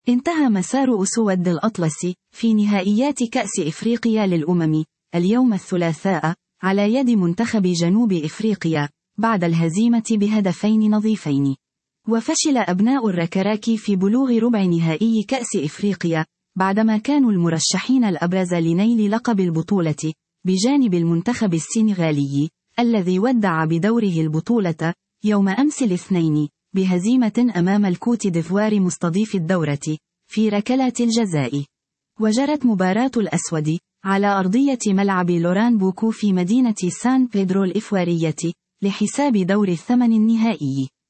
انتهى مسار أسود الأطلس في نهائيات كأس إفريقيا للأمم اليوم الثلاثاء على يد منتخب جنوب إفريقيا بعد الهزيمة بهدفين نظيفين. وفشل أبناء الركراكي في بلوغ ربع نهائي كأس إفريقيا بعدما كانوا المرشحين الأبرز لنيل لقب البطولة بجانب المنتخب السنغالي الذي ودع بدوره البطولة يوم أمس الاثنين بهزيمة أمام الكوت ديفوار مستضيف الدورة في ركلات الجزاء. وجرت مباراة الأسود على أرضية ملعب لوران بوكو في مدينة سان بيدرو الإفوارية لحساب دور الثمن النهائي.